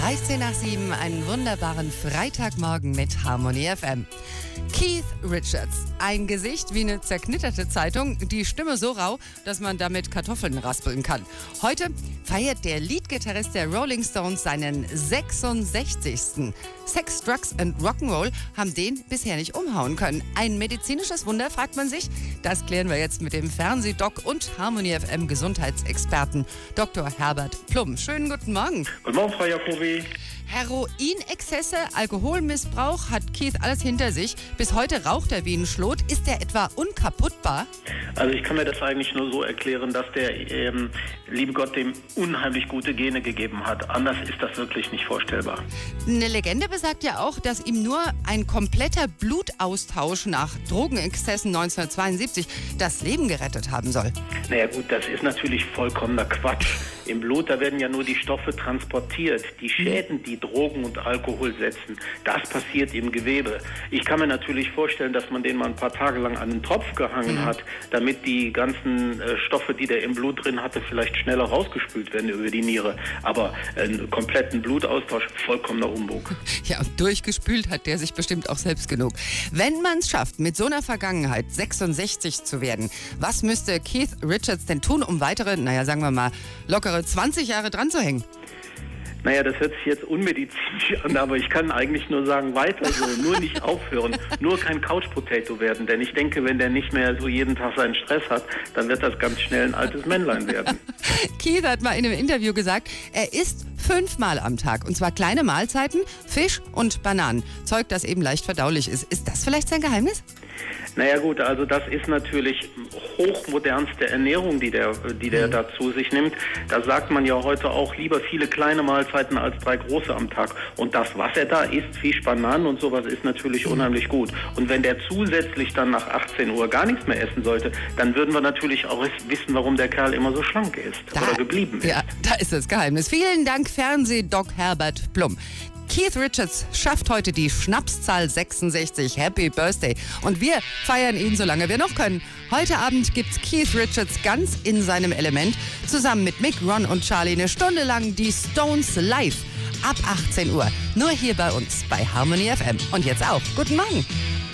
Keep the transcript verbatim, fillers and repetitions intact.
dreizehn nach sieben, einen wunderbaren Freitagmorgen mit Harmony F M. Keith Richards, ein Gesicht wie eine zerknitterte Zeitung, die Stimme so rau, dass man damit Kartoffeln raspeln kann. Heute feiert der Leadgitarrist der Rolling Stones seinen sechsundsechzigsten Sex, Drugs and Rock'n'Roll haben den bisher nicht umhauen können. Ein medizinisches Wunder, fragt man sich? Das klären wir jetzt mit dem Fernsehdoc und Harmony F M Gesundheitsexperten Doktor Herbert Plum. Schönen guten Morgen. Guten Morgen, Frau Jacobi. Heroinexzesse, Alkoholmissbrauch hat Keith alles hinter sich. Bis heute raucht er wie ein Schlot. Ist er etwa unkaputtbar? Also ich kann mir das eigentlich nur so erklären, dass der ähm, liebe Gott dem unheimlich gute Gene gegeben hat. Anders ist das wirklich nicht vorstellbar. Eine Legende besagt ja auch, dass ihm nur ein kompletter Blutaustausch nach Drogenexzessen neunzehnhundertzweiundsiebzig das Leben gerettet haben soll. Naja gut, das ist natürlich vollkommener Quatsch. Im Blut, da werden ja nur die Stoffe transportiert. Die Schäden, die Drogen und Alkohol setzen, das passiert im Gewebe. Ich kann mir natürlich vorstellen, dass man den mal ein paar Tage lang an den Tropf gehangen mhm. hat, damit die ganzen äh, Stoffe, die der im Blut drin hatte, vielleicht schneller rausgespült werden über die Niere. Aber einen kompletten Blutaustausch, vollkommener Humbug. Ja, und durchgespült hat der sich bestimmt auch selbst genug. Wenn man es schafft, mit so einer Vergangenheit sechsundsechzig zu werden, was müsste Keith Richards denn tun, um weitere, naja, sagen wir mal, lockere zwanzig Jahre dran zu hängen? Naja, das hört sich jetzt unmedizinisch an, aber ich kann eigentlich nur sagen, weiter so, nur nicht aufhören, nur kein Couch-Potato werden, denn ich denke, wenn der nicht mehr so jeden Tag seinen Stress hat, dann wird das ganz schnell ein altes Männlein werden. Keith hat mal in einem Interview gesagt, er isst fünfmal am Tag, und zwar kleine Mahlzeiten, Fisch und Bananen. Zeug, das eben leicht verdaulich ist. Ist das vielleicht sein Geheimnis? Naja gut, also das ist natürlich hochmodernste Ernährung, die der, die der mhm. da zu sich nimmt. Da sagt man ja heute auch lieber viele kleine Mahlzeiten als drei große am Tag. Und das, was er da isst, Fisch, Bananen und sowas, ist natürlich mhm. unheimlich gut. Und wenn der zusätzlich dann nach achtzehn Uhr gar nichts mehr essen sollte, dann würden wir natürlich auch wissen, warum der Kerl immer so schlank ist da, oder geblieben ist. Ja, da ist das Geheimnis. Vielen Dank, Fernsehdoc Herbert Plum. Keith Richards schafft heute die Schnapszahl sechsundsechzig. Happy Birthday. Und wir feiern ihn, solange wir noch können. Heute Abend gibt's Keith Richards ganz in seinem Element. Zusammen mit Mick, Ron und Charlie eine Stunde lang die Stones live. Ab achtzehn Uhr. Nur hier bei uns bei Harmony F M. Und jetzt auch. Guten Morgen.